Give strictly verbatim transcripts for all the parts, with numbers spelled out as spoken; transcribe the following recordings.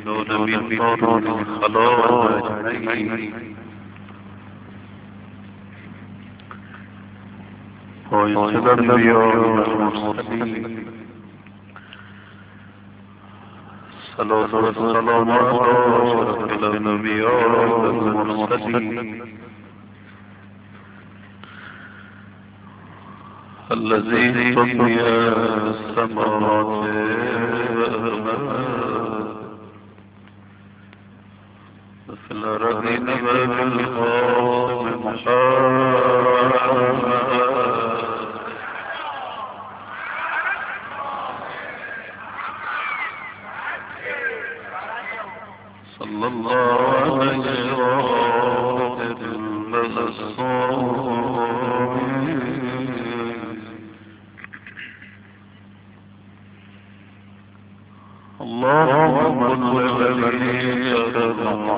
من طول الخلاء أجمعين ويسلم الأنبياء والمرسلين صلاة والسلام على أشرف الأنبياء والمرسلين الذي سمي السماوات في الأرضين بالخاص محمد صلى الله عليه وسلم اللهم صل على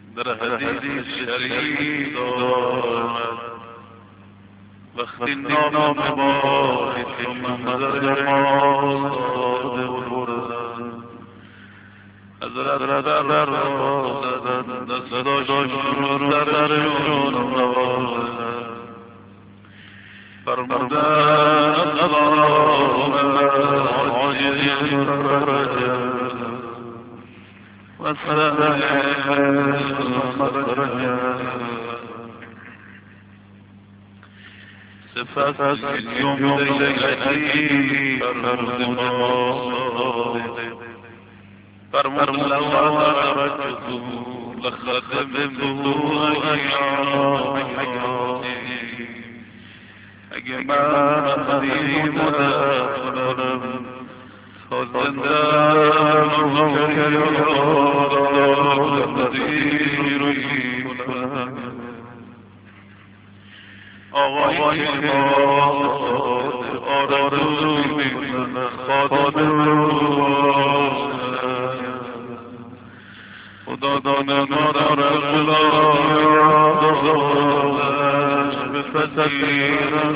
در حدیث شریف دارد وقتی نام مبارک تو منظر ما صادق بردن حضرت در را زدن دستاشون رو درشون نوازدن فرمودن اللهم عاجزی فرجا و سلام مخرجا صفت جمله حکیم فرمود ما فرمود لو أدركته لخدمته أيام حياتي اگه من قدیم و دارم تا زندم نوکری دارم نظیری کنم آقایی که باد آرزو میکنه خادم رو خدا دانه ندارم خدایش به فسیرم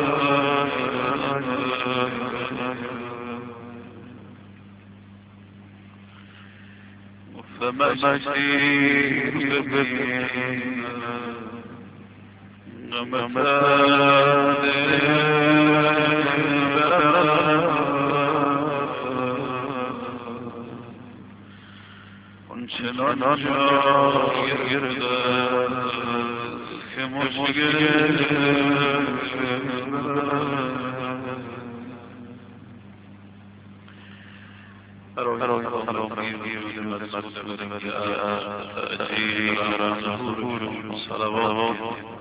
فمشیر ببین غمسان چنان جاگرد که مشکل برای سلامی ویرد مسئول جاءت تأجیر ظهور صلوات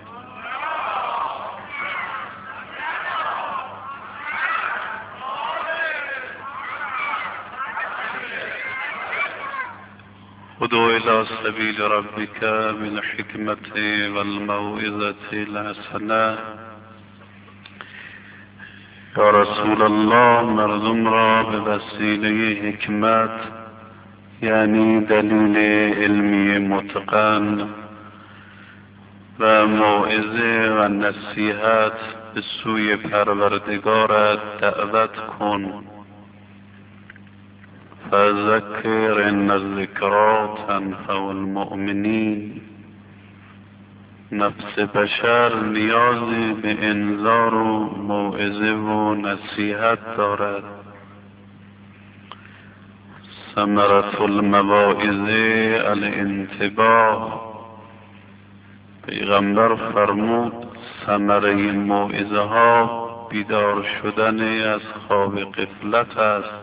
ادعو إلى سبيل ربك بالحكمة والموعظة الحسنة یا رسول الله مردم را به وسیله حکمت یعنی دلیل علمی متقن و موعظه و نصیحت به سوی پروردگارت دعوت کن. فذکر ان الذکری تنفع المؤمنین. نفس بشر نیازی به انذار و موعظه و نصیحت دارد. ثمرة المواعظ الانتباه. پیغمبر فرمود ثمره موعظه ها بیدار شدن از خواب غفلت است.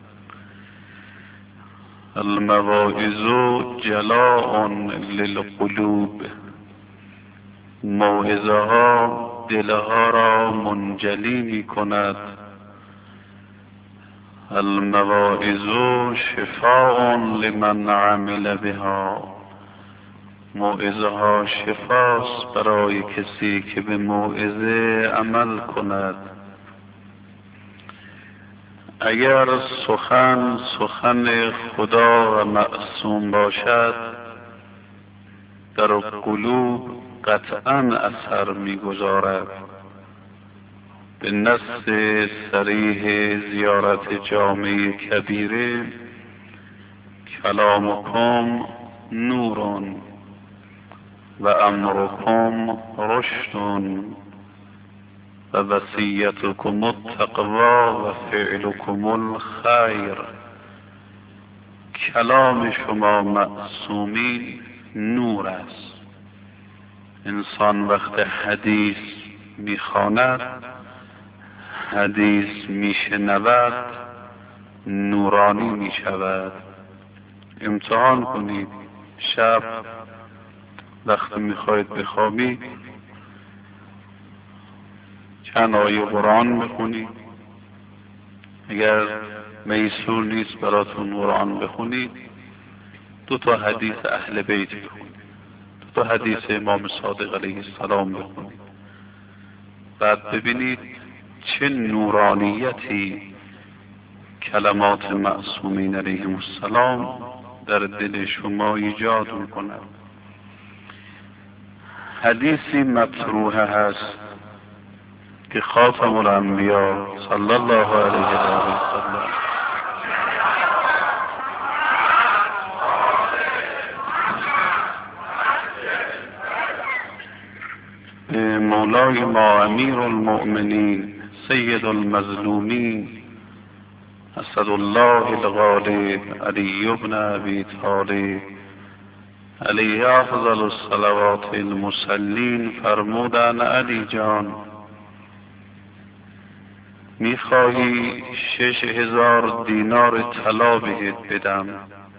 المواعظ جلاء للقلوب. موعظه ها دلها را منجلی می کند. المواعظ شفاء لمن عمل بها. موعظه ها شفاست برای کسی که به موعظه عمل کند. اگر سخن سخن خدا و معصوم باشد در قلوب قطعا اثر می‌گذارد. به نص صریح زیارت جامع کبیره کلامکم نورون و امرکم رشدون و وصیتکم التقوا و فعلکم الخیر. کلام شما معصومی نور است. انسان وقت حدیث میخواند، حدیث میشنود، نورانی میشود. امتحان کنید. شب وقت میخواید بخوابید چند آیه قرآن بخونید. اگر میسور نیست براتون قرآن بخونید، دو تا حدیث اهل بیت بخونید، دو تا حدیث امام صادق علیه السلام بخونید. بعد ببینید چه نورانیتی کلمات معصومین علیهم السلام در دل شما ایجاد میکند. حدیثی مطروحه هست که خاتم الانبیا صلی الله علیه و سلم به مولای ما امیر المؤمنین سید المظلومین اسد الله الغالب علی بن ابی طالب علیه افضل الصلوات المسلین فرمودن علی جان میخواهی شش هزار دینار طلا بهت بدم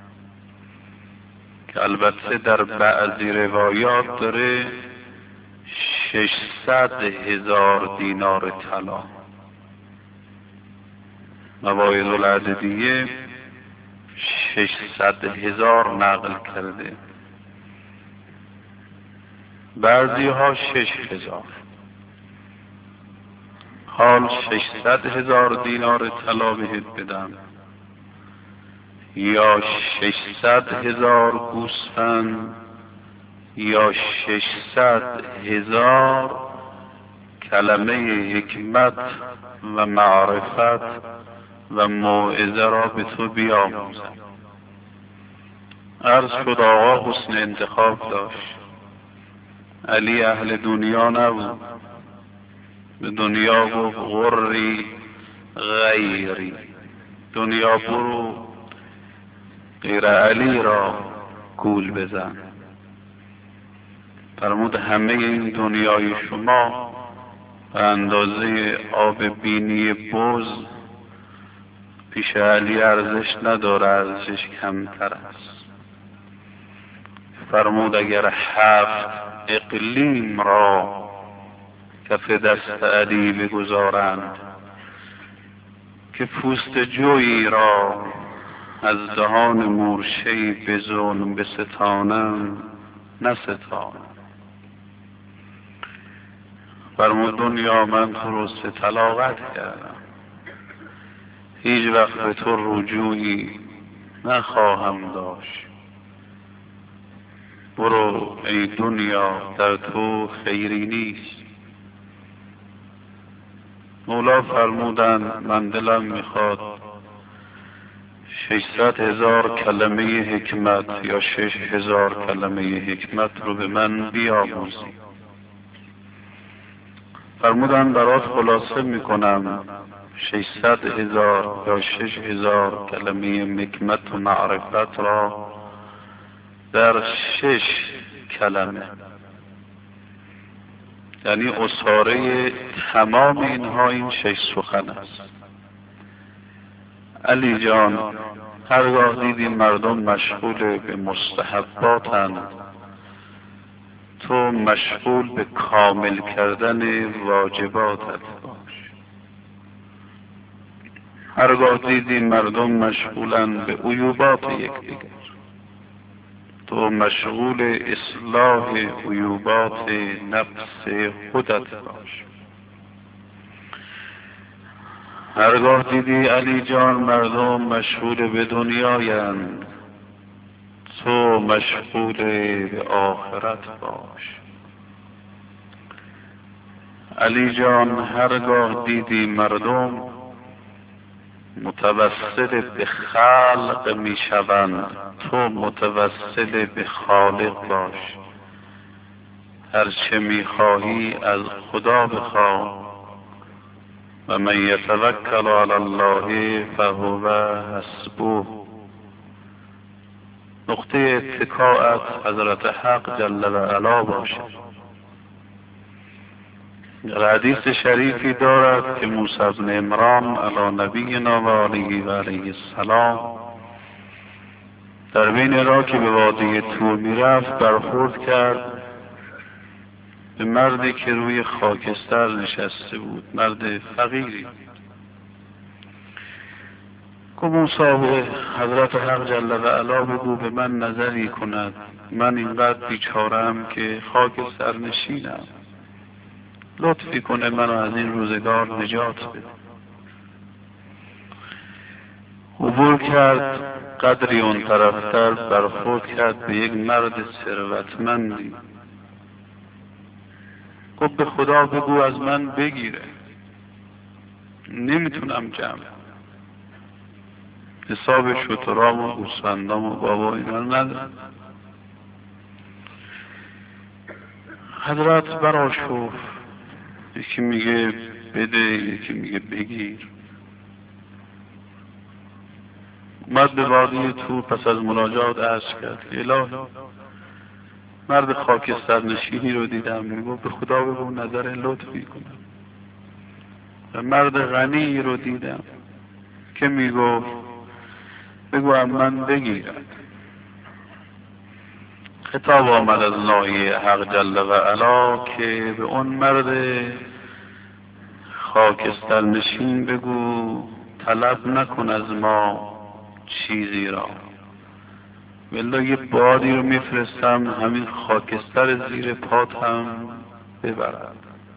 که البته در بعضی روایات داره ششصد هزار دینار طلا. مواعظ العددیه ششصد هزار نقل کرده، بعضی ها شش هزار. حال ششصد هزار دینار طلا بهت بدم یا ششصد هزار گوسفند یا ششصد هزار کلمه حکمت و معرفت و موعظه را به تو بیاموزم. عرض شد آقا حسن انتخاب داشت. علی اهل دنیا نبود، به دنیا گفت غری غیری، دنیا برو غیر علی را گول بزن. فرمود همه این دنیای شما به اندازه آب بینی بز پیش علی ارزش نداره، ارزشش کمتر است. فرمود اگر هفت اقلیم را کف دست علی بگذارند که پوست جویی را از دهان مورشه‌ای به ظلم بستانم نستانم. فرمود دنیا من تو رو طلاقت کردم، هیچ وقت به تو رجوعی نخواهم داشت. برو ای دنیا در تو خیری نیست. مولا فرمودن من دلم میخواد ششصد هزار کلمه حکمت یا شش هزار کلمه حکمت رو به من بیاموزی. فرمودن برات خلاصه میکنم ششصد هزار یا شش هزار کلمه حکمت و معرفت را در شش کلمه، یعنی اصاره تمام اینها این شش سخن است. علی جان هرگاه دیدی مردم مشغول به مستحباتند، تو مشغول به کامل کردن واجباتت باش. هرگاه دیدی مردم مشغولند به عیوبات یکدیگر، تو مشغول اصلاح عیوبات نفس خودت باش. هرگاه دیدی علی جان مردم مشغول به دنیایند، تو مشغول به آخرت باش. علی جان هرگاه دیدی مردم متوسل به خلق می شوند، تو متوسل به خالق باش. هرچه می خواهی از خدا بخواه و من یتوکل علی الله فهو حسبه. نقطه اتکاءت حضرت حق جل و علا باشد. در حدیث شریفی دارد که موسی بن عمران علی نبینا و علیه و علیه السلام در بین راه که به وادی طور میرفت برخورد کرد به مردی که روی خاکستر نشسته بود، مرد فقیری. گفت موسی به حضرت حق جل و علا بگو به من نظری کند، من اینقدر بیچاره‌ام که خاکستر نشینم، لطفی کنه منو از این روزگار نجات بده. عبور کرد، قدری اون طرفتر برخورد کرد به یک مرد ثروتمندی. گفت به خدا بگو از من بگیره، نمیتونم جمع. حساب شترام و گوسفندام و بابا اینا رو ندارم. حضرت براشفت، یکی میگه بده، یکی میگه بگیر. اومد به وادی طور، پس از مناجات عرض کرد که الهی مرد خاکستر نشینی رو دیدم، میگفت به خدا بگو نظر لطفی کنم. و مرد غنی رو دیدم که میگفت بگو از من بگیرد. خطاب آمد از ناحیه حق جل و علا که به اون مرد خاکستر نشین بگو طلب نکن از ما چیزی را، والله یه بادی رو میفرستم همین خاکستر زیر پات هم ببرد.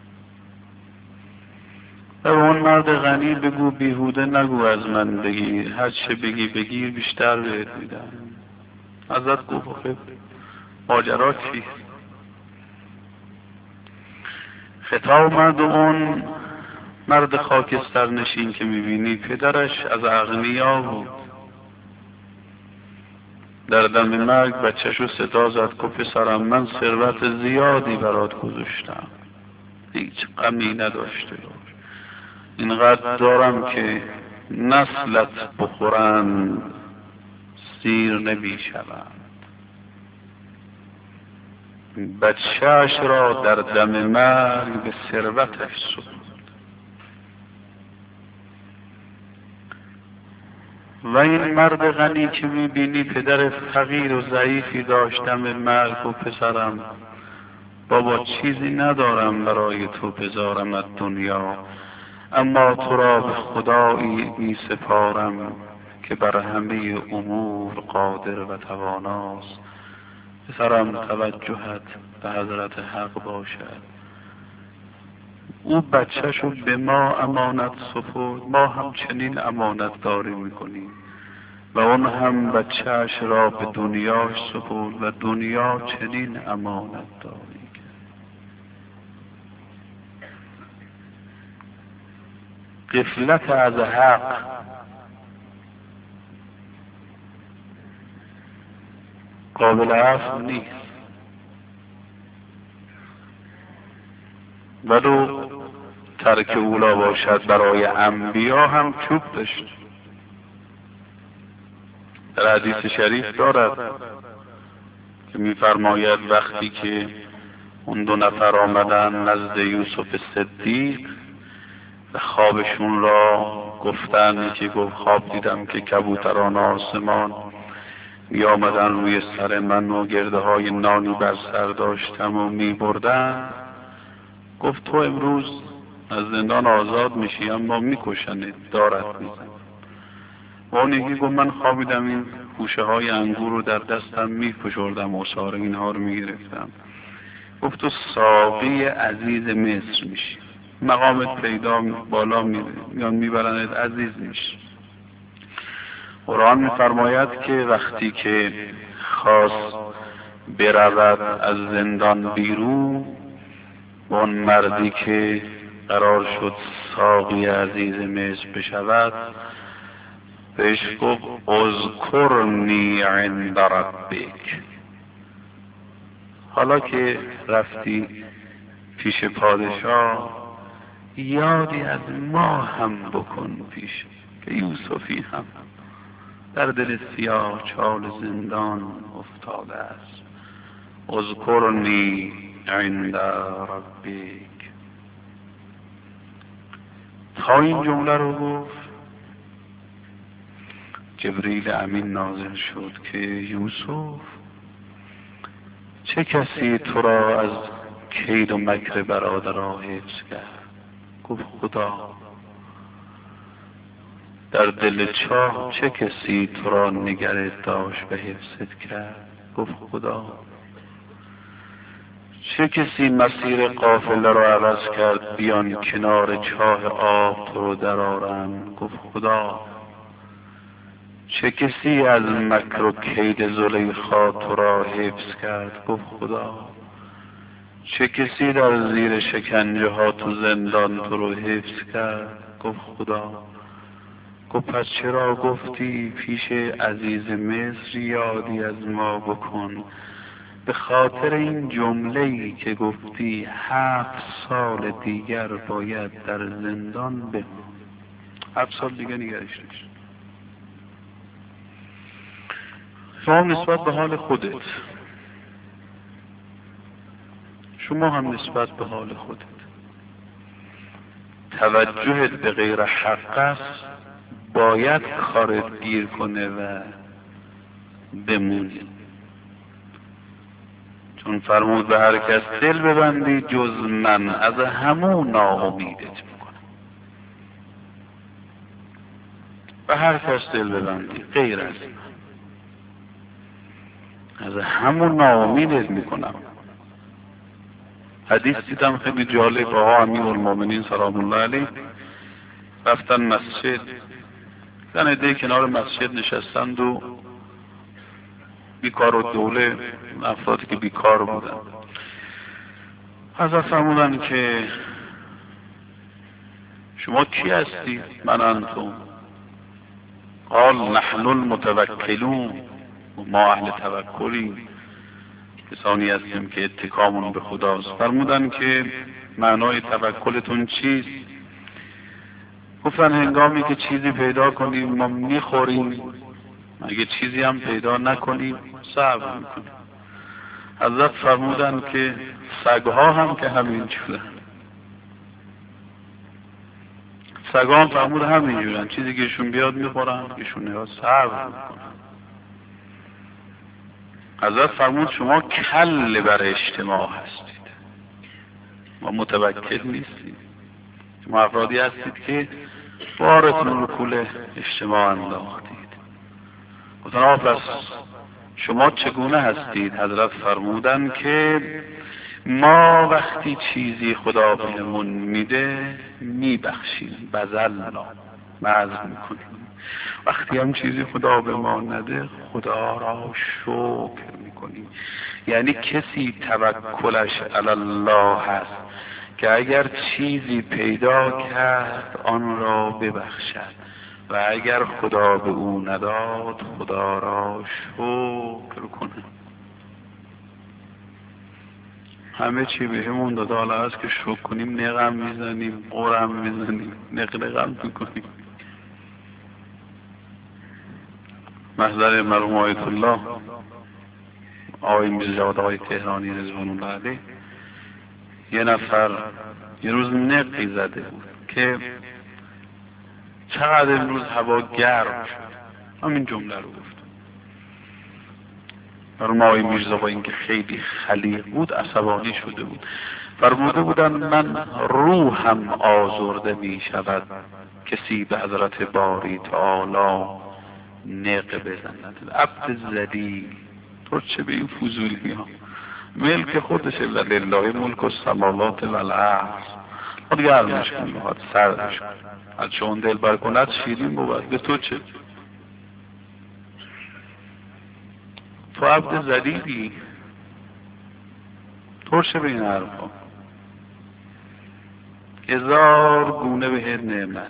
و به اون مرد غنی بگو بیهوده نگو از من بگیر، هر چه بگی بگیر بیشتر بهت میدم. حضرت گفت خب ماجرا چیست؟ خطاب مرد اون مرد خاکستر نشین که میبینی پدرش از اغنیا بود. در دم مرگ بچه‌شو صدا زد که پسرم من ثروت زیادی برات گذاشتم، هیچ غمی نداشته باش، اینقدر دارم که نسلت بخورند سیر نمیشوند. بچه‌اش را در دم مرگ به ثروتش سپرد. و این مرد غنی که میبینی پدر فقیر و ضعیفی داشت دم مرگ و پسرم بابا چیزی ندارم برای تو بذارم از دنیا، اما تو را به خدایی می سپارم که بر همه امور قادر و تواناست. پسرم توجهت به حضرت حق باشد. او بچه‌شو به ما امانت سپرد، ما هم چنین امانت داری میکنیم و اون هم بچه‌اش را به دنیاش سپرد و دنیا چنین امانت داری کرد. غفلت از حق قابل عفو نیست، ولو ترک اولا باشد برای انبیا هم چوب داشت. در حدیث شریف دارد که میفرماید وقتی که اون دو نفر آمدن نزد یوسف صدیق و خوابشون را گفتن که گفت خواب دیدم که کبوتران آسمان می آمدن روی سر من و گرده های نانی بر سر داشتم و می بردن، گفت تو امروز از زندان آزاد میشی اما میکشنت، دارت میزن. و اون یکی گفت من خوابیدم این خوشه های انگور رو در دستم میفشردم و ساره اینها رو میگرفتم. گفت تو ساقی عزیز مصر میشی، مقامت پیدا بالا میره، میان میبرنت عزیز میشی. قرآن میفرماید که وقتی که خواست برود از زندان بیرون، اون مردی که قرار شد ساقی عزیز مصر بشود بهش گفت اذکرنی عند ربک، حالا که رفتی پیش پادشاه یادی از ما هم بکن پیش، که یوسفی هم در دل سیاه چال زندان افتاده است. اذکرنی عند ربک. تا این جمله رو گفت جبریل امین نازل شد که یوسف چه کسی تو را از کید و مکر برادرها حفظ کرد؟ گفت خدا. در دل چاه چه کسی تو را نگرت داشت و حفظت کرد؟ گفت خدا. چه کسی مسیر قافله را عوض کرد بیان کنار چاه آب تو رو درآرند؟ گفت خدا. چه کسی از مکر و کید زلیخا تو را حفظ کرد؟ گفت خدا. چه کسی در زیر شکنجه ها تو زندان تو رو حفظ کرد؟ گفت خدا. گفت پس چرا گفتی پیش عزیز مصر یادی از ما بکن؟ به خاطر این جمله‌ای که گفتی هفت سال دیگر باید در زندان بمانی. هفت سال دیگه نگرش داشت. شما نسبت به حال خودت، شما هم نسبت به حال خودت توجهت به غیر حق است، باید کارت گیر کنه و بمونی. چون فرمود به هر کس دل ببندی جز من از همون ناامیدت میکنم. به هر کس دل ببندی غیر از من از همون ناامیدت میکنم. حدیث دیدم خیلی جالب. آقا امیرالمومنین سلام الله علیه رفتن مسجد، زن عده کنار مسجد نشستند و بیکار و دوله افرادی که بیکار بودن حضرت فرمودن که شما کی هستید؟ من انتم. قال نحن المتوکلون، ما اهل توکلیم، کسانی هستیم که اتکامون به خداست. فرمودن که معنای توکلتون چیست؟ گفتن هنگامی که چیزی پیدا کنیم ما میخوریم، اگه چیزی هم پیدا نکنیم صبر میکنیم. حضرت فرمودن که سگها هم که همین جورن. سگها هم فرمود همین جورن، چیزی که ایشون بیاد میخورن، ایشون نیاز صبر میکنن. حضرت فرمود شما کل بر اجتماع هستید، ما متوکل نیستید. شما افرادی هستید که بارتون رو کول اجتماع انداختید. گفتن پس شما چگونه هستید؟ حضرت فرمودن که ما وقتی چیزی خدا بهمون میده میبخشیم، بذلنا معذ میکنیم. وقتی هم چیزی خدا به ما نده خدا را شکر میکنیم. یعنی کسی توکلش علی الله هست که اگر چیزی پیدا کرد آن را ببخشد و اگر خدا به او نداد خدا را شکر کنه. همه چی بهمون داده، حالا هست که شکر کنیم نقم میزنیم، قرم میزنیم، نقنقم میکنیم. محضر مرحوم آیت الله آقای میرزا جواد آقای تهرانی رضوان الله علیه یه نفر یه روز نقی زده بود که چقدر امروز هوا گرم شد. همین جمله رو گفت. مرحوم آقای میرزا با اینکه خیلی خلیق بود عصبانی شده بود. فرموده بودن من روحم آزرده می شود کسی به حضرت باری تعالی نق بزند. عبد ذلیل، تو چه به این فضولی ها؟ ملک خودشه، ولله ملک السماوات والارض. خود گرمش کن بخواد سردش کن، از چون دل بر کند شیرین بود. به تو چه؟ تو عبد ذلیلی، ترشه به این حرفا. هزار گونه به نعمت.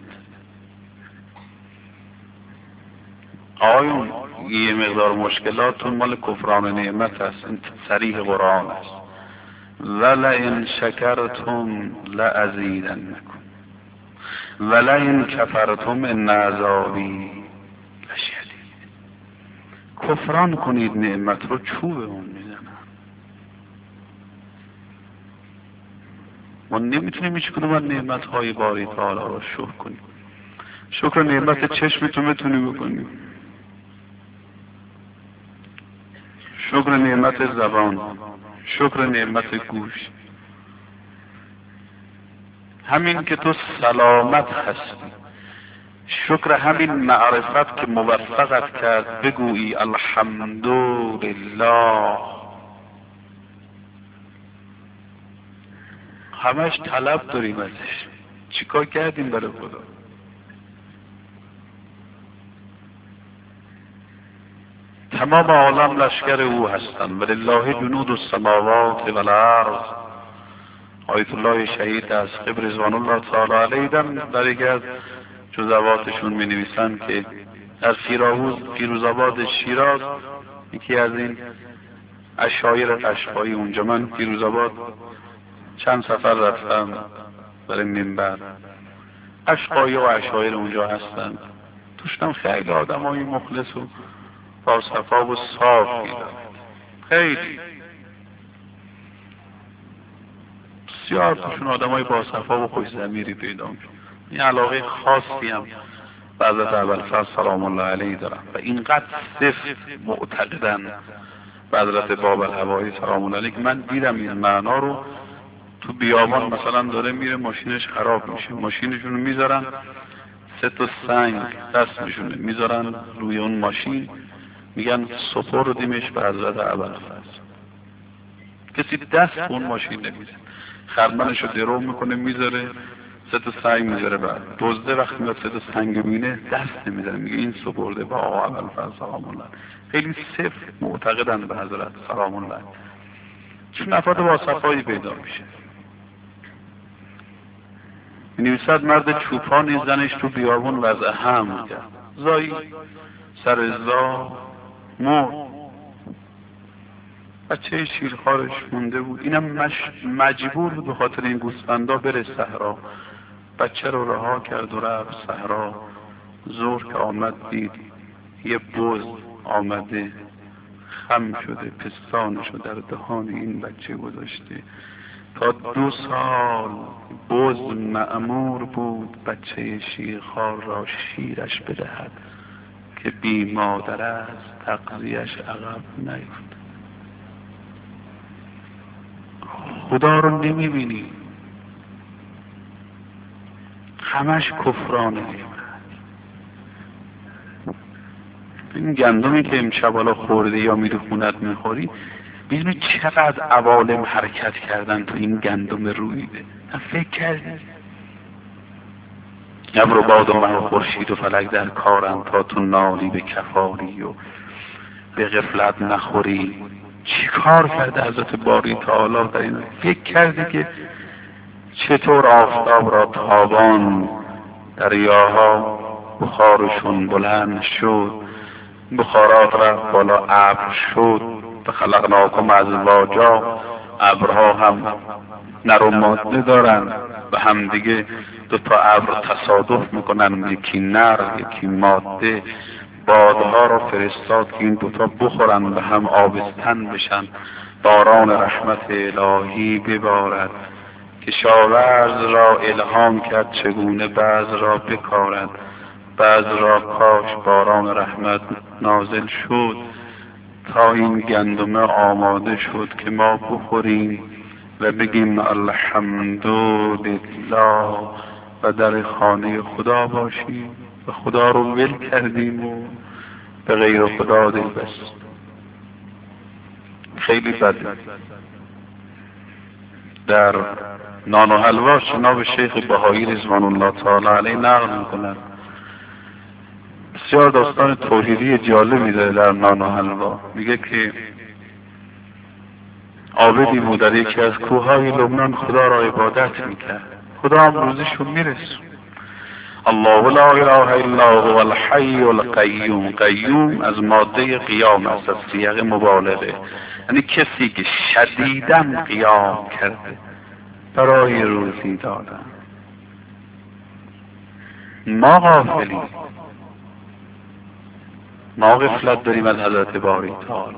آیون یه مقدار مشکلاتون مال کفران نعمت است، این صریح قرآن است. ولئن شکرتم لازیدنکم ولئن کفرتم ان عذابی لشدید. کفران کنید نعمت رو چوب اون میزنن. ما نمیتونیم هیچ کدوم از نعمت های باری تعالی رو شکر کنیم. شکر نعمت چشمتون میتونی بکنیم، شکر نعمت زبان، شکر نعمت گوش. همین که تو سلامت هستی، شکر همین معرفت که موفقت کرد بگویی الحمدلله. همش طلب داریم ازش، چیکار کردیم برای خدا؟ تمام عالم لشکر او هستند. ولله جنود السماوات والارض آیت الله شهید از قبر رضوان الله تعالی علیه در یکی از جزواتشون می نویسن که از فیروز فیروزآباد شیراز یکی از این عشایر قشقایی، اونجا من فیروزآباد چند سفر رفتم برای منبر، قشقایی و عشایر اونجا هستن، توشتم خیلی آدم های مخلص و باصفا و صافی دارد، خیلی بسیار توشون آدم های باصفا و خوش ضمیری پیدا میشه. این علاقه خاصی هم به حضرت ابوالفضل سلام الله علیه دارم و اینقدر صفت معتقدن به حضرت باب الهوایی سلام الله علیه که من دیدم این معنا رو. تو بیابان مثلا داره میره ماشینش خراب میشه، ماشینشون رو میذارن سه تا سنگ دست میشونه میذارن روی اون ماشین، میگن سپردیمش به حضرت ابوالفضل. کسی دست به اون ماشین نمیزن، خرمنشو درو میکنه میذاره سه تا سنگ میذاره، بعد دزده وقتی میاد سه تا سنگ مینه دست نمیزنه، میگه این سپرده با آقا ابوالفضل سلام الله. خیلی صفت معتقدن به حضرت سلام الله، چون افراد با صفایی پیدا میشه. نویسد مرد چوپانی زنش تو بیابون وضع هم کرد، زایی سر زا مرد، بچه شیرخوارش مونده بود، اینم مش... مجبور بود به خاطر این گوسفندا بره صحرا. بچه رو رها کرد و رفت صحرا. ظهر که آمد دید یه بز آمده خم شده، پستانشو در دهان این بچه گذاشته. تا دو سال بز مأمور بود بچه شیرخوار را شیرش بدهد که بی مادر است تغذیه‌اش عقب نیفت. خدا رو نمیبینی، همش کفرانه. این گندمی که امشب حالا خورده یا میری خونت میخوری، میدونی چقدر عوالم حرکت کردن تو این گندم رویده؟ فکر کردی؟ ابر و باد و مه و خورشید و فلک در کارن تا تو نالی به کفاری و به غفلت نخوری. چی کار کرده حضرت باری تعالی در این؟ فکر کردی که چطور آفتاب را تابان، دریاها بخارشون بلند شد، بخارات رفت بالا ابر شد، خلقناکم ازواجا. ابرها هم نر و ماده دارن و هم دیگه دو تا ابر تصادف میکنن، یکی نر یکی ماده. بادها را فرستاد که این دوتا بخورن و هم آبستن بشن، باران رحمت الهی ببارد. کشاورز را الهام کرد چگونه بعض را بکارد، بعض را کاش باران رحمت نازل شد تا این گندمه آماده شد که ما بخوریم و بگیم الحمدلله و در خانه خدا باشیم و خدا رو ول کردیم و به غیر خدا دل بست. خیلی بده. در نان و حلوا جناب شیخ بهایی رضوان الله تعالی علیه نقل میکنند، بسیار داستان توحیدی جالبی داره در نان و حلوا. میگه که عابدی بود در یکی از کوههای لبنان خدا را عبادت میکرد، خدا هم روزشون میرسون. الله لا اله الا هو الحی القیوم. قیوم از ماده قیام است، از صیغ مبالغه، یعنی کسی که شدیداً قیام کرده برای روزی دادن. ما غافلیم، ما غفلت داریم از حضرت باری تعالی.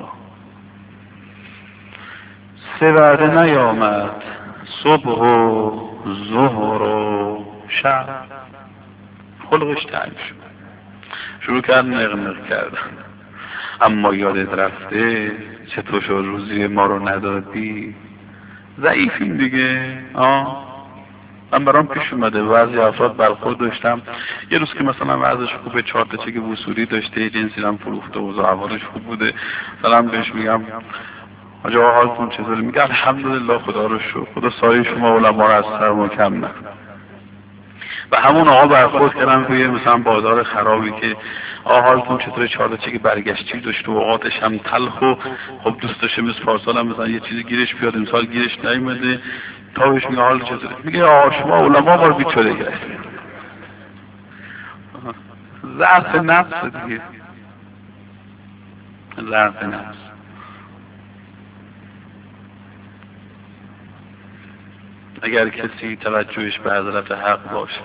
سه وعده نیامد، صبح و ظهر و شب. خلقش تنگ شد، شروع کرد نق نق کردن. اما یادت رفته چطور شد روزی ما رو ندادی؟ ضعیفیم دیگه. آه من برام پیش اومده بعضی افراد برخورد داشتم، یه روز که مثلا وضعش خوبه، چهار تا چک وصولی داشته، جنسی هم فروخته و احوالش خوب بوده، مثلا بهش میگم آقا حالتون چطوره؟ میگه الحمدلله خدا رو شکر، خدا سایه شما علما رو از سر ما کم نکنه. و همون آقا برخورد کردم توی مثلا بازار خرابی که آقا حالتون چطوره؟ چهار تا چک برگشتی داشته و اوقاتش هم تلخ و خب دوست داشته مثل پارسال هم مثلا یه چیزی گیرش بیاد، امسال گیرش نیومده، تا بهش میگه حال چطوره؟ میگه آه شما علما ما رو بیچاره کردید. ضعف نفس دیگه، ضعف نفس. اگر کسی توجهش به حضرت حق باشه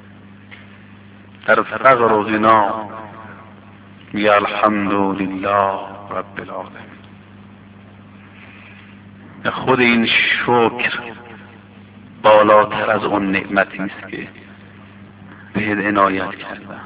در فقر و غنا میگه الحمدلله رب العالمین. خود این شکر بالاتر از اون نعمتی است که بهت عنایت کردم.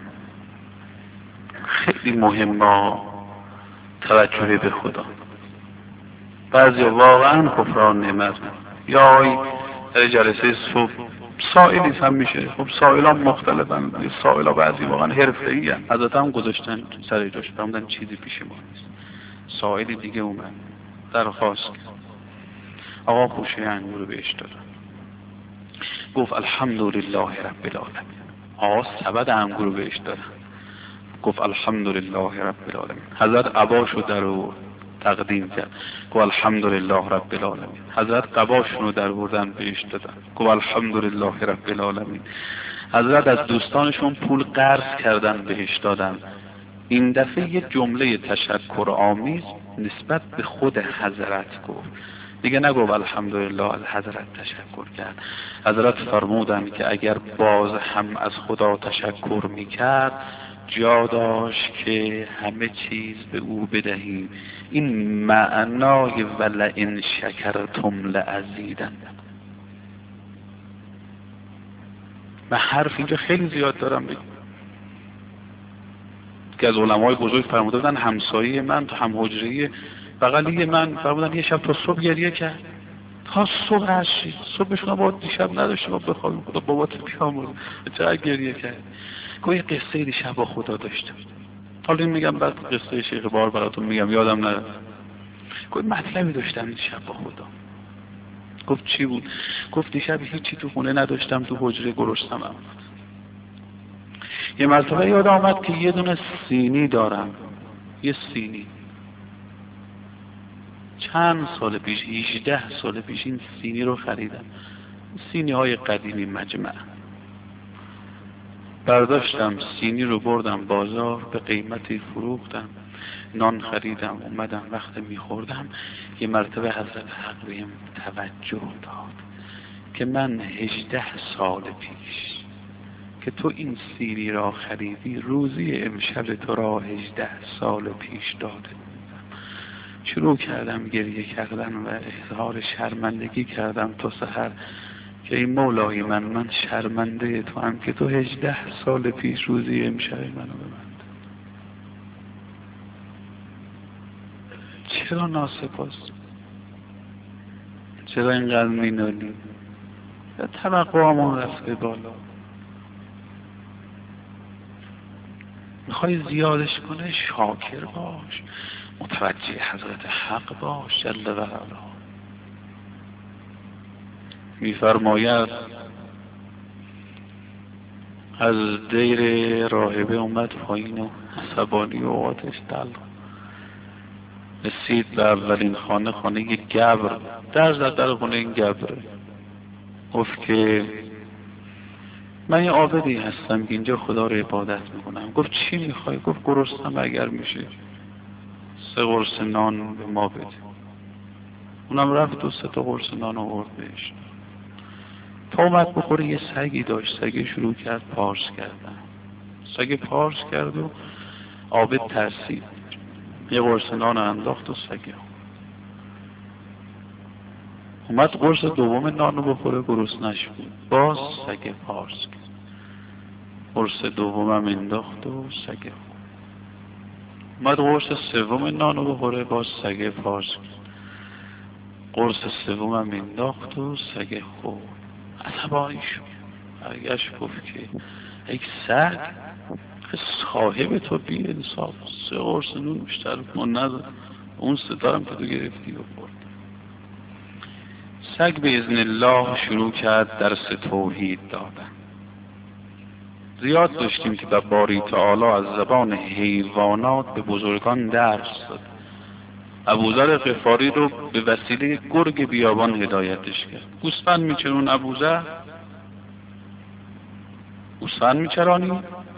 خیلی مهمه توجه به خدا. بعضی واقعا کفران نعمت یا در جلسه صبح سائلی هم میشه. خب سائلان مختلفن، سائلا بعضی واقعا حرفه‌ای ان، حضرت هم گذاشتن سر جاش، فرمودن چیزی پیش ما نیست. سائلی دیگه اومد درخواست کرد آقا خوشه انگور بهش دادن، گفت الحمدلله رب العالمین. آقا سبد انگور بهش دادن، گفت الحمدلله رب العالمین. حضرت عباشو در رو تقدیم کرد، گفت الحمدلله رب العالمین. حضرت قباشونو در بردن بهش دادن، گفت الحمدلله رب العالمین. حضرت از دوستانشون پول قرض کردن بهش دادن. این دفعه یه جمله تشکر آمیز نسبت به خود حضرت گفت، دیگه نگفت الحمدلله، از حضرت تشکر کرد. حضرت فرمودن که اگر باز هم از خدا تشکر میکرد جا داشت که همه چیز به او بدهیم. این معنای ولئن شکرتم لازیدن. من حرف اینجا خیلی زیاد دارم بگم که از علمای بزرگ فرموده بودن همسایه من تو هم حجره بغلی من فرمودن یه شب تا صبح گریه کرد، تا صبح هشتی صبحشون با دیشب نداشته با بخوابیم، خدا بابات بیامرز چقدر گریه کرد. گویا یه قصه دیشب با خدا داشته. حالا میگم بعد قصه شیخ بار براتون میگم، یادم نره. گفت مطلبی داشتم دیشب با خدا. گفت چی بود؟ گفت دیشب هیچی تو خونه نداشتم، تو حجره گرسنم. یه مرتبه یاد آمد که یه دونه سینی دارم، یه سینی چند سال پیش، هجده سال پیش این سینی رو خریدم. سینی های قدیمی مجمع. برداشتم سینی رو بردم بازار، به قیمتی فروختم، نان خریدم، اومدم وقت میخوردم یه مرتبه حضرت حق بهم توجه داد که من هجده سال پیش که تو این سینی را خریدی روزی امشب تو را هجده سال پیش داده. شروع کردم گریه کردن و اظهار شرمندگی کردم تا سحر که این مولای من من شرمنده تو هم که تو هجده سال پیش روزی امشب منو به من داد. چرا ناسپاس؟ چرا اینقدر مینالی؟ یا توقع همون رفته بالا؟ میخوای زیادش کنه شاکر باش، متوجه حضرت حق باش جل و علا. میفرماید از دیر راهبه اومد پایین و عصبانی و آتش دل رسید به اولین خانه، خانه یه گبر. در زد در خونه این گبره، گفت که من یه عابدی هستم که اینجا خدا رو عبادت میکنم. گفت چی میخوای؟ گفت گرسنم، اگر میشه سه قرص نان به ما بده. اونم رفت و سه تا قرص نان آورد بهش. تا اومد بخوره یه سگی داشت، سگی شروع کرد پارس کردن. سگ پارس کرد و عابد ترسید، یه قرص نان انداخت و سگی اومد قرص دوم نان رو بخوره، گرسنش بود، باز سگ پارس کرد. قرص دومم انداخت و سگ خورد. اومد قرص سوم نان رو بخوره، باز سگ پارس کرد. قرص سومم انداخت و سگ خورد. عصبانی شد، برگشت گفت که ای سگ، صاحب تو بی انصاف، سه قرص نون بیشتر من نداد، اون ستارم که تو گرفتی و خورد. سگ به اذن الله شروع کرد درس توحید دادن. زیاد داشتیم که باری تعالی از زبان حیوانات به بزرگان درس داد. ابوذر غفاری رو به وسیله گرگ بیابان هدایتش کرد. گوسفند میچرون ابوذر؟ گوسفند میچرانی؟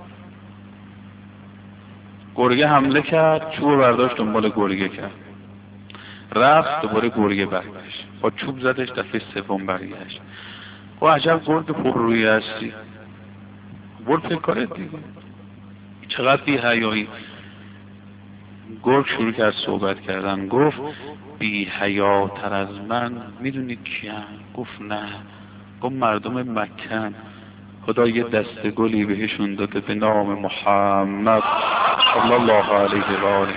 گرگه حمله کرد، چوب برداشت دنبال گرگه کرد، رفت دوباره گرگه برگشت، با چوب زدش، دفعه سوم برگشت. او عجب گرگ پر روی هستی، برد فکر کارت دیگه، چقدر بی حیایی. گرگ شروع کرد صحبت کردن، گفت بی حیاتر از من میدونی کیم؟ گفت نه. گفت مردم مکن، خدا یه دسته گلی بهشون داده به نام محمد صلی الله علیه و آله.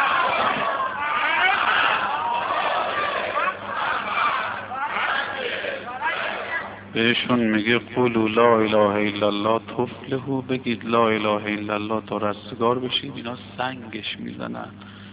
بهشون میگه قولوا لا اله الا الله تفلحوا، بگید لا اله الا الله تا رستگار بشید. اینا سنگش میزنن.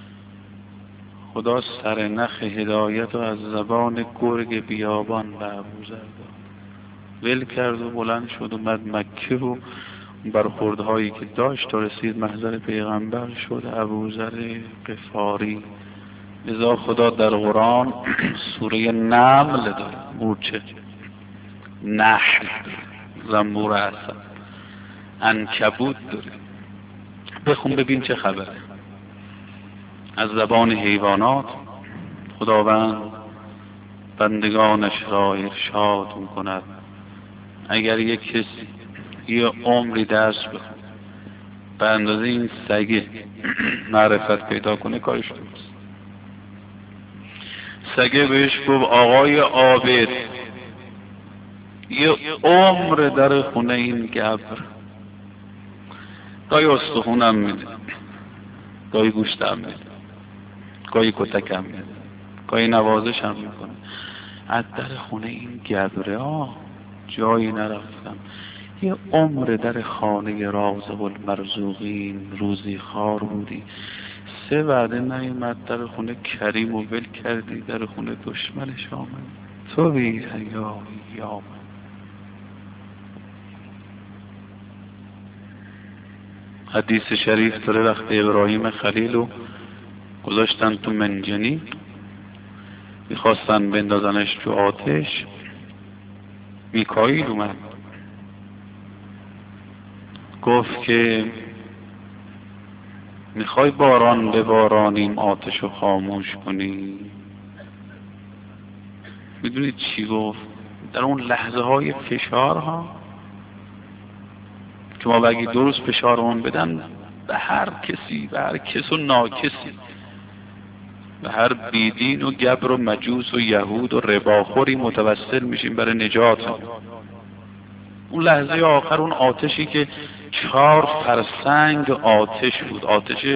خدا سر نخ هدایت و از زبان گرگ بیابان به ابوذر داد، ول کرد و بلند شد اومد مکه و برخوردهایی که داشت تا رسید محضر پیغمبر شد ابوذر غفاری. لذا خدا در قرآن سوره نمل داره، مورچه، نحل، زنبور اسد، عنکبوت داره. بخون ببین چه خبره. از زبان حیوانات خداوند بندگانش را ارشاد میکند اگر یک کسی یه عمری درس بخونه به اندازه این سگه معرفت پیدا کنه، کارش درست. سگه بهش گفت آقای عابد یه عمر در خونه این گبر، گاهی استخونم میده، گاهی گوشتم میده، گاهی کتکم میده، گاهی نوازشم میکنه. از در خونه این گبره ها جایی نرفتم. یه عمر در خانه رازق المرزوقین روزی خار بودی، سه وعده نیومد در خونه کریم و ول کردی در خونه دشمنش آمد. تو بی حیایی آمد. حدیث شریف داره وقتی ابراهیم خلیل رو گذاشتن تو منجنیق، میخواستن بندازنش تو آتش، میکائیل اومد گفت که میخوای باران ببارانیم آتش رو خاموش کنی؟ میدونید چی گفت؟ در اون لحظه های فشار ها که ما بگی درست فشارمون بدن به هر کسی، به هر کس و ناکسی، به هر بیدین و گبر و مجوس و یهود و رباخوری متوسل میشیم برای نجات هم. اون لحظه آخر اون آتشی که چهار فرسنگ آتش بود، آتش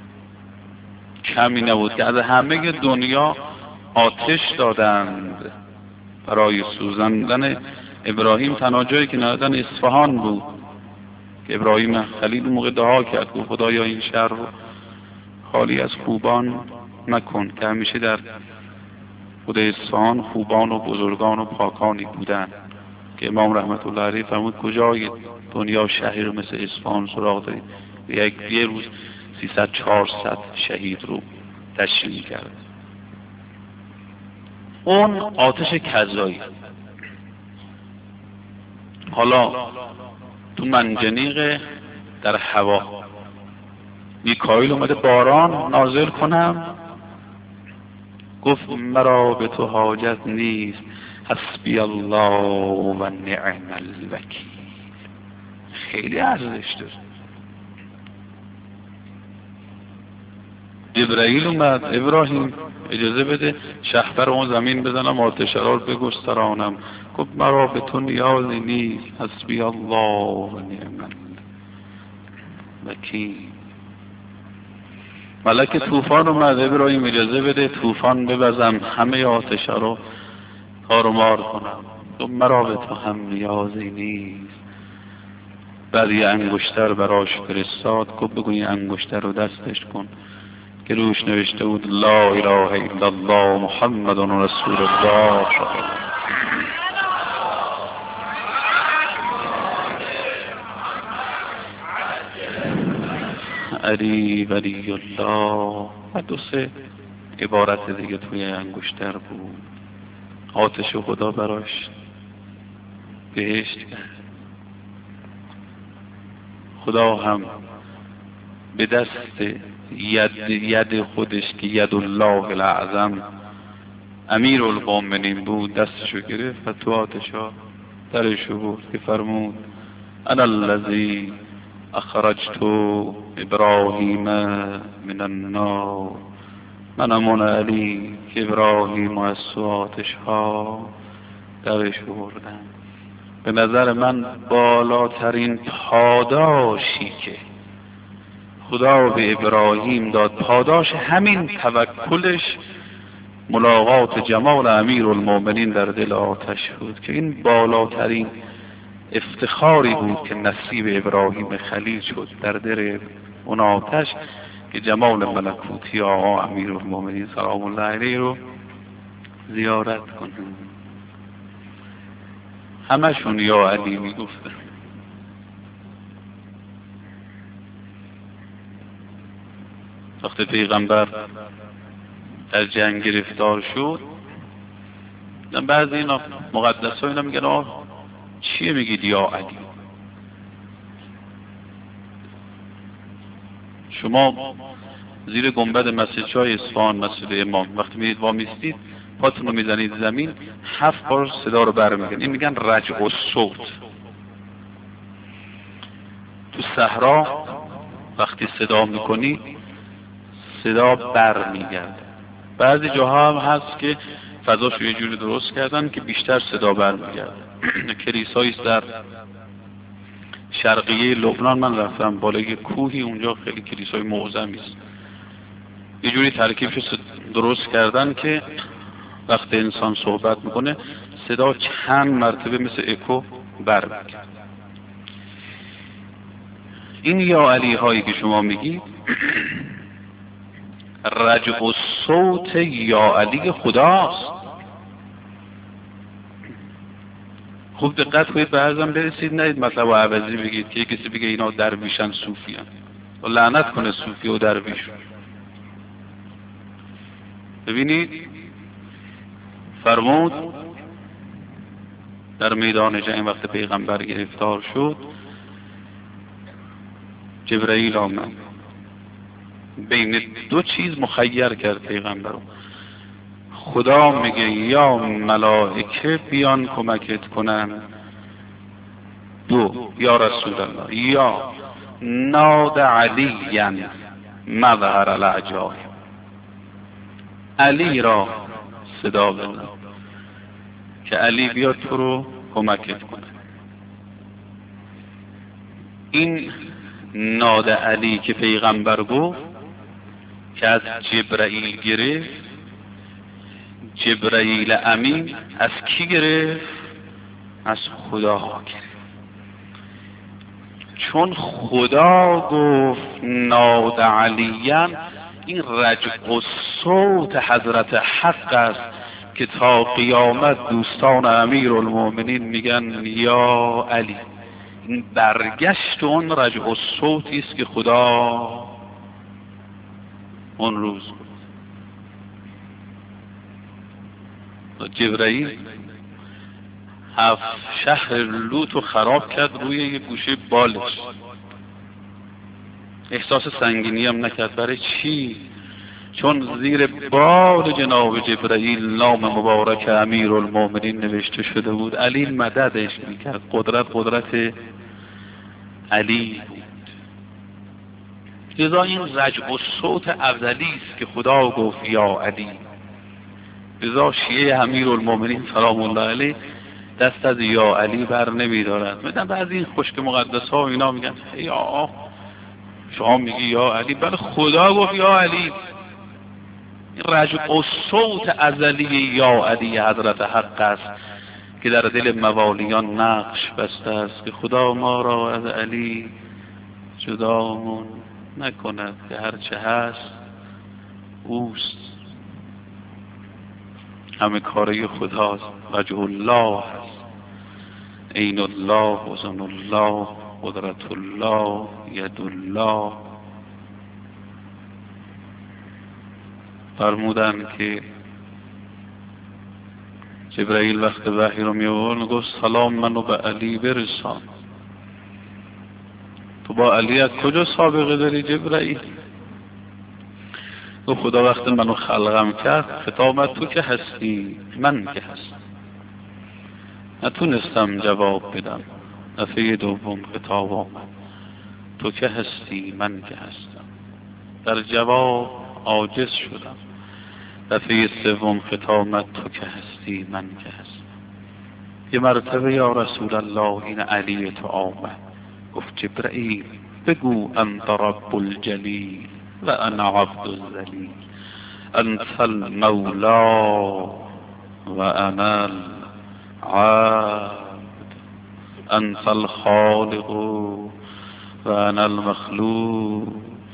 کمی نبود که از همه دنیا آتش دادند برای سوزاندن ابراهیم. تنها جایی که ندادن اصفهان بود که ابراهیم خلیل موقع دعا کرد گفت خدایا این شهر رو خالی از خوبان مکن، که همیشه در خود اصفهان خوبان و بزرگان و پاکانی بودن که امام رحمت الله علیه فرمود کجای دنیا شهری رو مثل اصفهان سراغ دارید؟ یک یه روز سیصد چهارصد شهید رو تشییع کرد. اون آتش کذایی. حالا تو منجنیق در هوا میکائیل اومده باران نازل کنم، گفت مرا به تو حاجت نیست، حسبی الله و نعم الوکیل. خیلی ارزش داره. جبرائیل اومد ابراهیم اجازه بده شهپر اون زمین بزنم آتش را بگسترانم، گفت مرا به تو نیازی نیست، حسبی الله و نعم الوکیل. ملک طوفان اومد ابراهیم اجازه بده طوفان ببزم همه آتش رو تارمار کنم، گفت مرا به تو هم نیازی نیست. بعد یه انگشتر براش فرستاد، گفت بگو این انگشتر رو دستش کن که روش نوشته بود لا اله الا الله محمد رسول الله. علی ولی الله. و دو سه عبارت دیگه توی انگشتر بود. آتش خدا براش بهشت کرد. خدا هم به دست ید, ید خودش که ید الله الاعظم امیر المؤمنین بود دستشو گرفت و تو آتشا درشو بود که فرمود انا الذی اخرجت ابراهیم من النار، منم اون علی که ابراهیم از تو آتشها درش بردم. به نظر من بالاترین پاداشی که خدا به ابراهیم داد، پاداش همین توکلش، ملاقات جمال امیر المؤمنین در دل آتش بود که این بالاترین افتخاری بود که نصیب ابراهیم خلیل شد در دل اون آتش، که جمال ملکوتی آقا امیر المؤمنین سلام الله علیه رو زیارت کنه. همشون یا علی میگفتن. وقتی پیغمبر در جنگ گرفتار شد، بعضی اینا مقدس ها اینا میگن آه چیه میگید یا علی؟ شما زیر گنبد مسجد شاه اصفهان، مسجد امام، وقتی میرید وامیستید پاتون رو میزنید زمین، هفت بار صدا رو برمیگن. این میگن رجع الصوت. تو صحرا وقتی صدا میکنی صدا برمیگرده. بعضی جاها هم هست که فضاشو یه جوری درست کردن که بیشتر صدا برمیگرده. کلیسایی است در شرقیه لبنان، من رفتم بالای کوهی، اونجا خیلی کلیسای معظمی است. یه جوری ترکیبش درست کردن که وقتی انسان صحبت میکنه صدا چند مرتبه مثل اکو برمیگرده. این یا علی هایی که شما میگی رجع الصوت یا علی خداست. خوب دقت کنید، به ارزم برسید نید مطلب و عوضی بگید که کسی بگه اینا درویشن صوفی هن و لعنت کنه صوفی و درویش. ببینید فرمود در میدان جنگ وقت پیغمبر گرفتار شد، جبرئیل آمد بین دو چیز مخیر کرد پیغمبر رو. خدا میگه یا ملائکه بیان کمکت کنن، دو یا رسول الله یا ناد علیاً مظهر العجایب، علی را صدا بزن که علی بیاد تو رو کمکت کنه. این ناد علی که پیغمبر گفت که از جبرئیل گرفت، جبرئیل امین از کی گرفت؟ از خدا گرفت. چون خدا گفت ناد علیاً، این رجع الصوت حضرت حق است که تا قیامت دوستان امیر المؤمنین میگن یا علی. این برگشت اون رجع الصوتی است که خدا اون روز بود. جبرئیل هفت شهر لوط رو خراب کرد روی یه گوشه بالش، احساس سنگینی هم نکرد. برای چی؟ چون زیر بال جناب جبرئیل نام مبارک امیر المؤمنین نوشته شده بود. علی مددش میکرد، قدرت قدرت علی بود. لذا این رجع الصوت ازلی است که خدا گفت یا علی. لذا شیعه امیر المؤمنین سلام الله علیه دست از یا علی بر نمی دارد. مثلا بعضی این خشک مقدس ها و اینا میگن ای آقا شما میگی یا علی، بله خدا گفت یا علی. رجع الصوت ازلی یا علی حضرت حق است که در دل موالیان نقش بسته است که خدا ما را از علی جدامون نکند که هرچه هست اوست، همه کاره خداست. وجه الله هست، عین الله، اذن الله، قدرت الله، ید الله. فرمودن که جبرائیل وقت وحی رو می آورد گفت سلام منو به علی برسان. تو با علی از کجا سابقه داری جبرائیل؟ گفت خدا وقت منو خلقم کرد خطاب تو که هستی، من که هستم. نتونستم جواب بدم. دفعه دوم خطاب آمد تو که هستی، من که هستم. در جواب عاجز شدم. دفعه سوم خطاب آمد تو که هستی، من که هستم. یه مرتبه یا رسول الله این علی تو آمد گفت جبرائیل بگو انت رب الجلیل و انا عبد الذلیل، انت المولا و انا العبد، انت الخالق و انا المخلوق.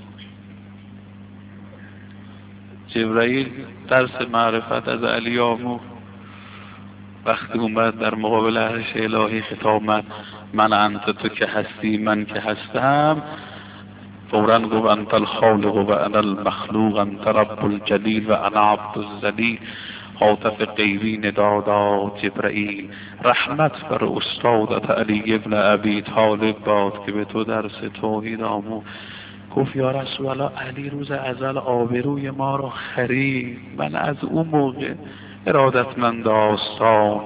جبرائیل درس معرفت از علی آموخت. وقتی اومد در مقابل عرش الهی خطاب من من انت تو که هستی، من که هستم، فوراً گفت انت الخالق و انا المخلوق، انت رب الجلیل و انا عبد الذلیل. هاتف غیبی ندا داد جبرائیل رحمت بر استادت علی ابن ابی طالب باد که به تو درس توحید آموخت. گفت یا رسول الله علی روز ازل آبروی ما را خرید، من از اون موقع ارادتمند آستان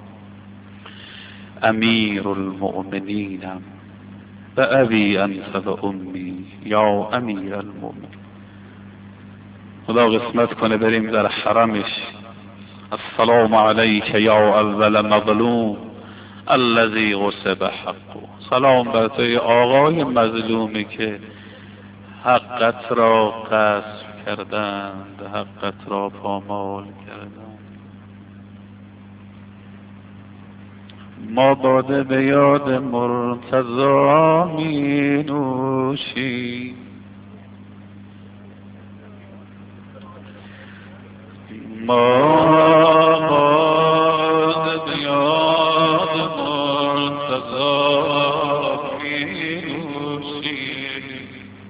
امیر المؤمنینم و ابی انت و امی یا امیر المؤمنین. خدا قسمت کنه بریم در حرمش. السلام علیک یا اول مظلوم الذی غصب حقه. سلام بر توی آقای مظلومی که حقت را غصب کردند، حقت را پامال کردند. ما باده به یاد مرتضی می نوشیم، ما باده به یاد مرتضی می نوشیم،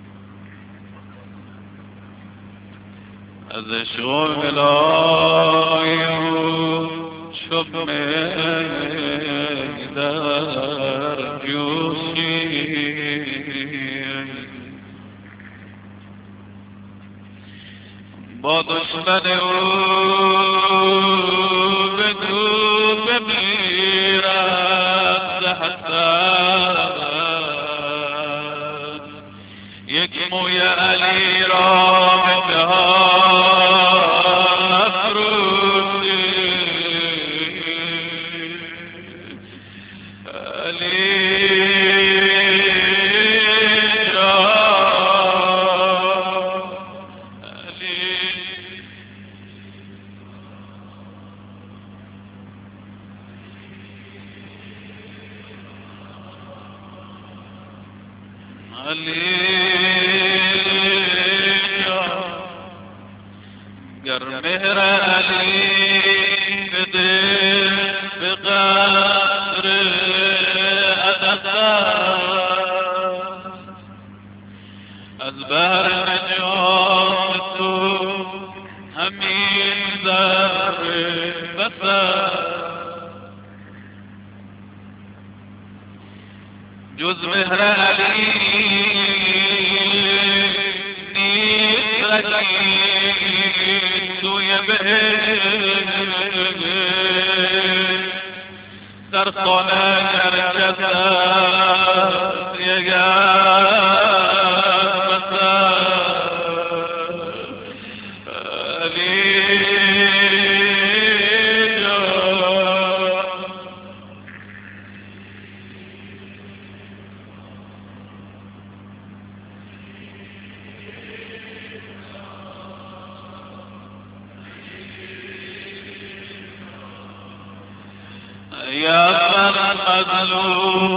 از عشق و ولای او شب در جوشیم، با دشمن او بگو بمیرد حسد، یک موی علی را به جهان افروزی، گر مهر علی بده به قدر عدد از بهر نجات تو همین ذره بسر، جز مهر علی نیست رقیب توی بهشت، در خانه هرکس است یگر یا من مظلوم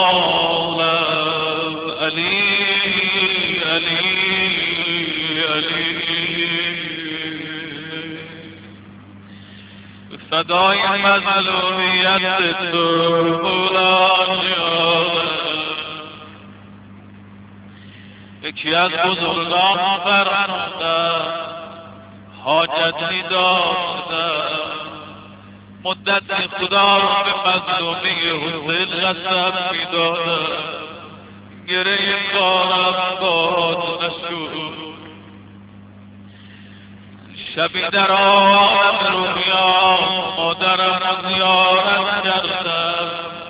عالم علی علی علی، فدای مظلومیت تو مولا جانم. یکی از بزرگان فرمودند حاجتی داشتم، مدتی خدا رو به مظلومی حسین قسم میدادم، گره کارم باز نشد. شبی در عالم رویا مادرم رو زیارت کردم،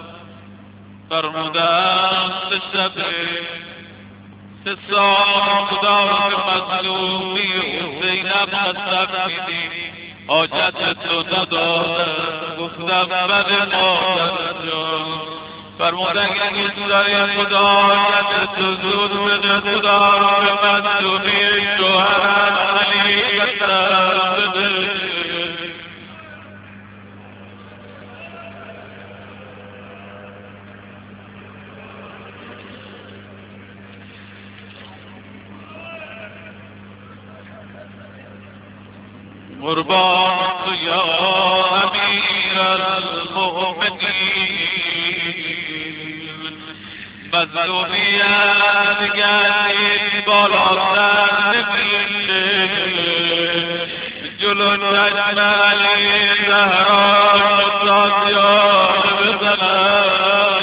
فرمودم سه شبه سه سال خدا رو به مظلومی حسینم قسم میدی، حاجت تو ندادم. گفتم بده مادر جان، فرمودن اگه داری خدا حاجت تو زود بده، خدا رو به مظلومی شوهرم علی قسم بده. قربان تو یا امیر المؤمنین، مظلومیت گردید بالاتر نمیشه، جلو چشم علی زهرا تازیار بزنن.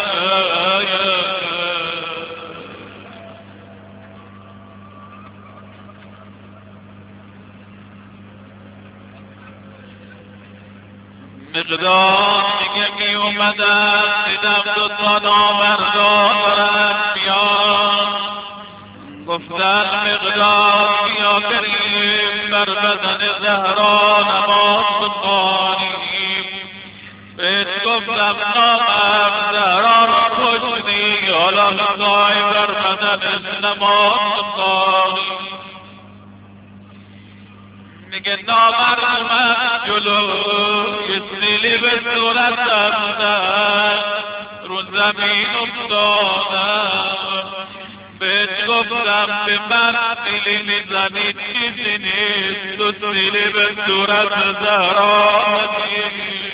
مقدار دیگه می اومدن، دیدم دو تا نامردان دارن میان، گفتن مقدار بیا بریم بر بدن زهرا نماز بخوانیم. بهت گفتم نامرد زهرا رو کشتی، حالا میخوای بر بدنش نماز بخوانیم. میگه نامرد اومد جلو، یه سیلی به صورتم زد، رو زمین افتادم. بهت گفتم به من سیلی میزنی چیزی نیست، تو سیلی به صورت زهرا زدی.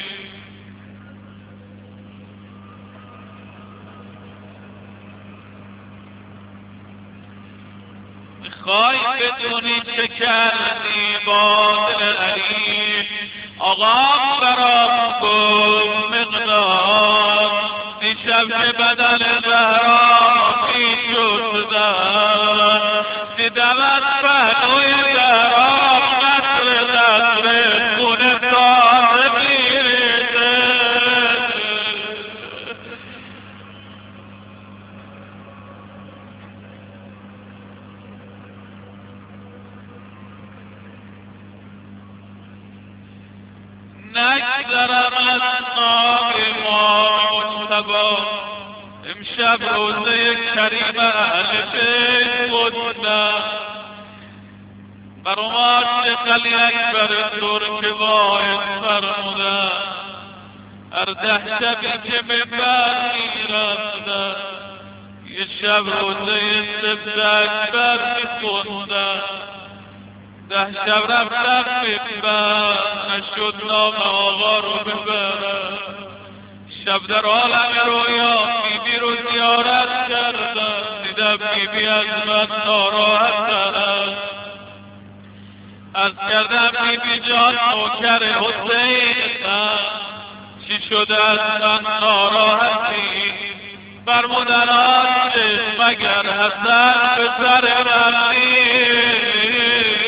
میخوای بدونی چه کردی با دل علی؟ آقا برام گفت مقدار دیشب که بدن زهرا میشستم، دیدم از پهلوی زهرا قطره قطره خون تازه میریزه. نگذرم از نام امام مجتبی، امشب روزه کریم اهل بیت خودم، بر عاشق علی اکبر ترک واحد فرمودم، هر ده شبی که منبر میرفتم یه شب روزه سبت اکبر میخوندم. ده شب رفتم منبر نشد نام آقا رو ببرم، شب در عالم رویا بیبی رو زیارت کردم، دیدم بیبی از من ناراحت است. از کردم بیبی جان نوکر حسینم، چی شده از من ناراحتی؟ فرمودن آنچه مگر حسن پسر من نیست.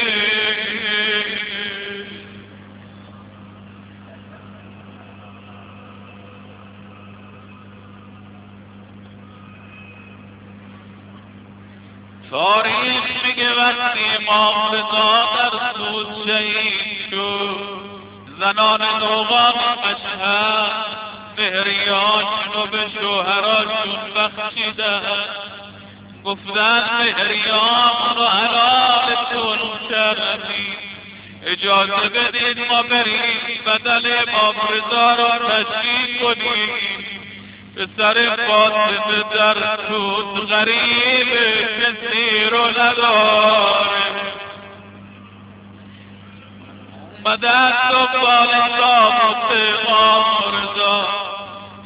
تاریخ میگه وقتی امام رضا در سوز شهید شد، زنان نوقان مشهد مهریانشون به شوهراشون بخشیدن، گفتن مهریان رو حلالتون کردیم، اجازه بدید ما بریم بدل امام رضا رو تشریح کنیم. پسر فاطمه در سوز غریبه کسی رو نداره، اومدن دنبال تابوت امام رضا،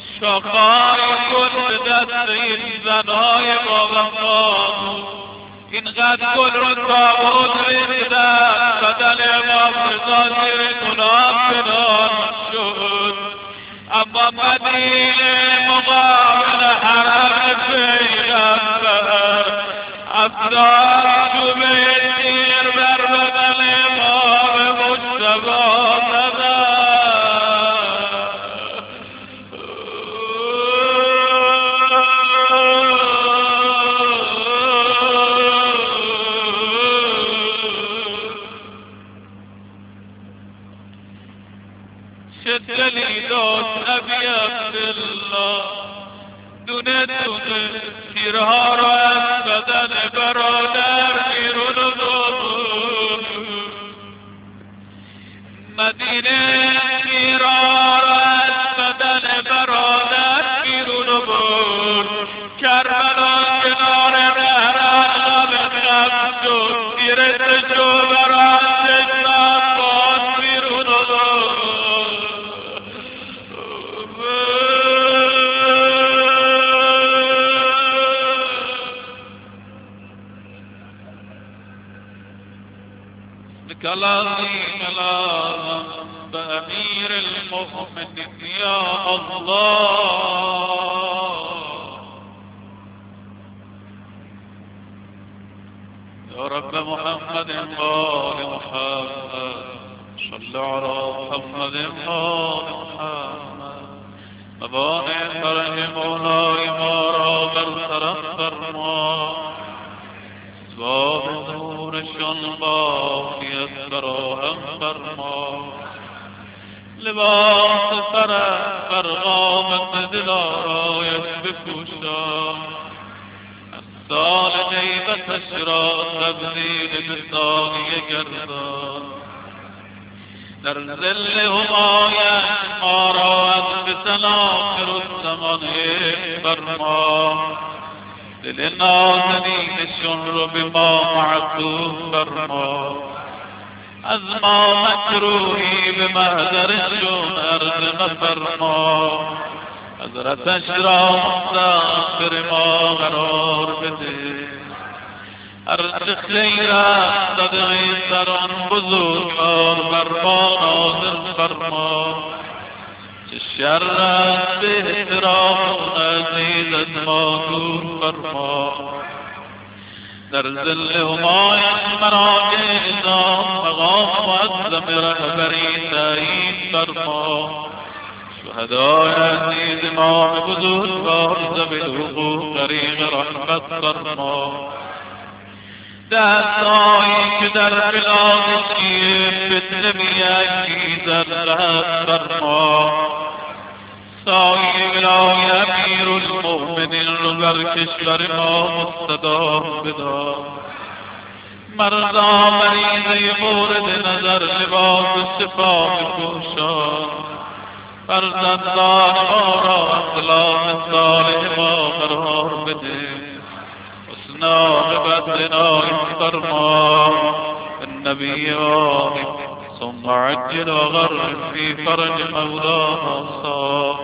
شاخه‌های گل به دست این زنهای با وفا بود. اینقدر گل رو تابوت ریختم بدن امام رضا زیر گلاب فدان شد، اما مدینه مقابل حرم پیغمبر افتاد چوبه تیر بر بدن امام مجتبی دلیلات ابی عبدالله دونه دونه تیرها را از بدن برادر بیرون آورد. مدینه تیرها را از بدن برادر بیرون آورد. کربلا کنار رهران غم شد، تیرتشو برای چشم باز بیرون آورد. العظيم العظم بأمير المؤمنين يا الله يا رب محمد وآل محمد صل على محمد وآل محمد مبانع فرج مولاي ما را برطرف فرما اسباب نورشان باقیت فراهم فرما لباس فرح بر قامت دلارایش بپوشان امثال غیبتش را تبدیل به ثانیه گردان در ظل همایش ما را از فتن آخر الزمان فرما دل نازنینشون رو به ما معطوف فرما از ما مکروهی به محضرشون عرض مفرما حضرتش را مستغفر ما قرار بده عرض خیرت صدقه سران بزرگوار بر ما نازل فرما چه شرت به احترام عزیز از ما دور فرما در ظل همایش مراجع نظام مقام معظم رهبری تعیین فرما شهدای عزیز امام بزرگوار ذوی الحقوق غریق رحمت فرما دستایی که در بلاد شیعه فتنه بیانگیزد رحمت فرما سایه ولای امیر المؤمنین رو بر کشور ما مستدام بدار مردا مریضه مورد نظر لباس شفا بپوشان فرزندان ما را اسلام صالح ما قرار بده حسن عاقبت عنایت فرما النبی آمین ثم عجل وغرق في فرج مولانا صاحب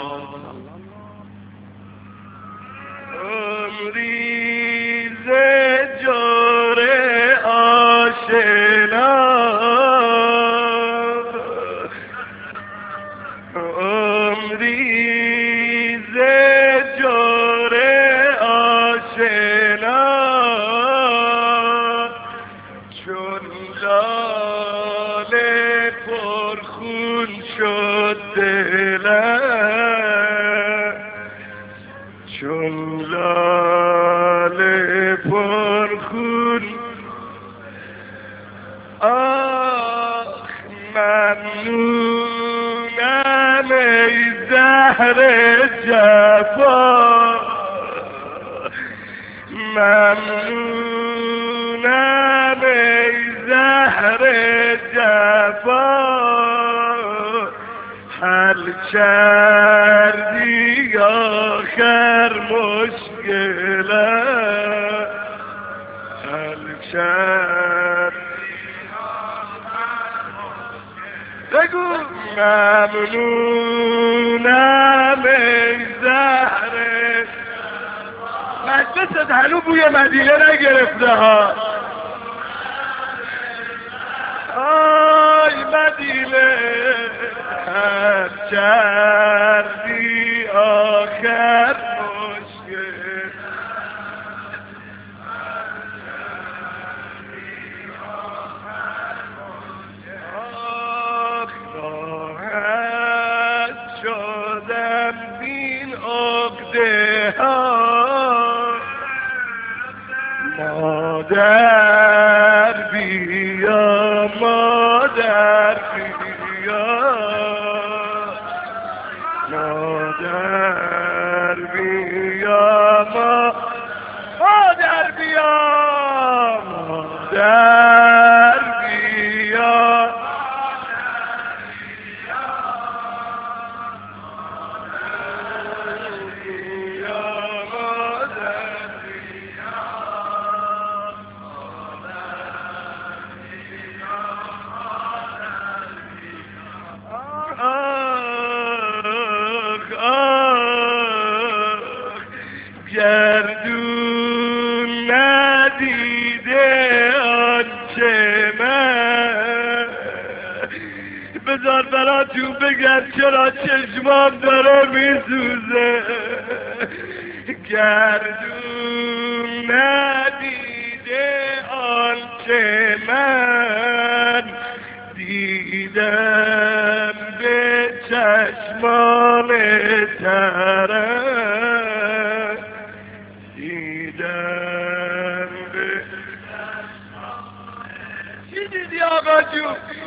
امریز جور آشنا امریز جور آشنا چون لال پرخون شد دلم چون لال پرخون آخ ممنونم ای زهر جفا ممنونم ای زهر جفا حل کردی آخر مشکلم حل کردی بگو ممنونم ای زهر مجلست هنو بوی مدینه نگرفته ها. آی مدینه هر کردی آخر مشکل، آخ راحت شدم بین عقده ها. مادر بیا مادر بیا، مادر بیا مادر بیا، مادر بیا. گردون ندیده آنچه من، بذار براتون بگم چرا چشمام داره میسوزه. گردون ندیده آنچه من دیدم به چشمان ترم، دیدم به چی دیدی آقا جون؟